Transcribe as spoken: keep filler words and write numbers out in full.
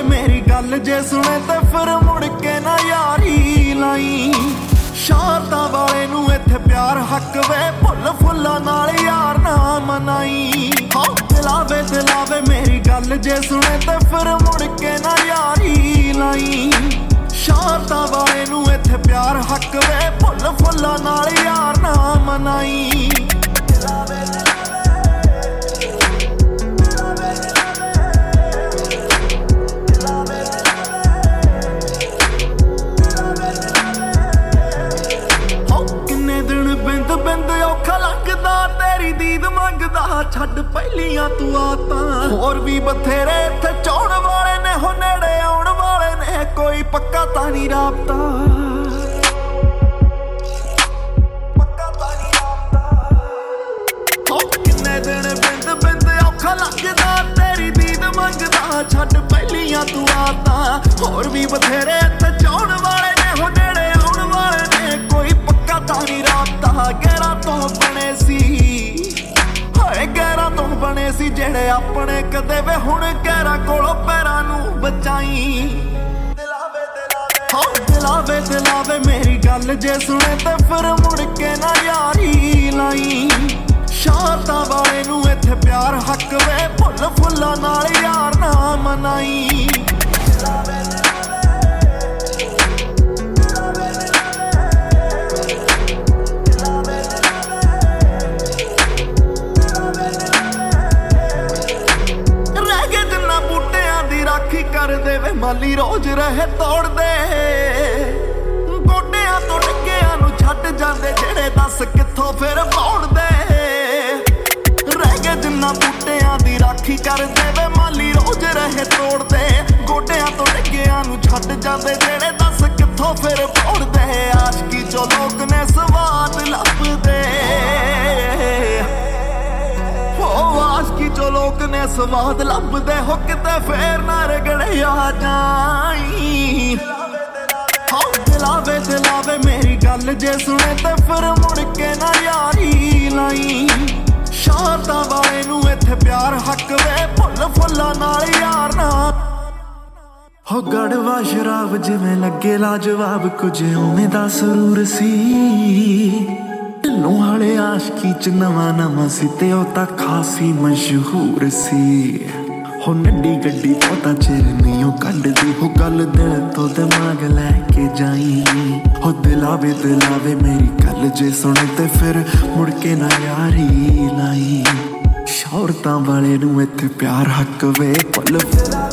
मेरी गल जे सुने ते फिर मुड़ के ना यारी लाई। शारदा वाले नू इत्थे प्यार हक वे फुल फुल्लां नाल यार ना मनाई। हाँ दिलावे दिलावे मेरी गल जे सुने ते फिर मुड़ के ना यारी लाई। शारदा वाले नू इत्थे प्यार हक वे फुल फुल्लां नाल यार ना मनाई। छड्ड पहलियां तू आता होर भी बथेरे इत्थे चाउण वाले ने हो नेड़े आउण वाले ने कोई पक्का तां नहीं राबता। पक्का तां नहीं राबता हो किन्ने दिन बिंद बिंद औखा लगदा तेरी दीद मंगदा। छड्ड पहलियां तू आता होर भी बथेरे इत्थे चाउण वाले ने हो नेड़े आउण वाले ने कोई पक्का तां नहीं राबता। गैरां तो बने सी गैरां तो बने सी जेड़े अपने कदे वे हुण गैरां कोलों पैरां नू बचाई। दिलावे दिलावे हाँ दिलावे दिलावे मेरी गल जे सुने ते फिर मुड़ के ना यारी लाई। शारदा वाले नू इत्थे प्यार हक वे फुल फुल्लां नाल यार ना मनाई। कर दे वे माली रोज रहे तोड़ दे गोडियां तो डिग्गियां नू छड्ड जांदे जेड़े दस कित्थों फिर पौड़ दे। रह गए जिन्ना बूटियां दी राखी कर दे वे माली रोज रहे तोड़ दे गोडियां तो डिग्गियां नू छड्ड जांदे जेड़े दस कित्थों फिर पौड़ दे। आशिकी चो लोक ने स्वाद लभदे आशिकी चो लोक ने स्वाद लभदे हो किते फेर ना रगड़े आ जाई। हाँ दिलावे दिलावे मेरी गल जे सुने ते फिर मुड़ के ना यारी लाई। शारदा वाले नू इत्थे प्यार हक वे फुल फुल्लां नाल यार ना हो। गड़वा शराब जिवें लगे लाजवाब कुछ उवें दा सुरूर सी। ढिल्लों वाले आशिकी च नवां नवां सी ते ओह तां खासी मशहूर सी। हो नड्डी गड्डी पता चिर नहीं कड्डदी हो गल दिल तो दिमाग लैके जाई। हो दिलावे दिलावे मेरी गल जे सुने ते फिर मुड़ के ना यारी लाई। शारदा वाले नू इत्थे प्यार हक वे फुल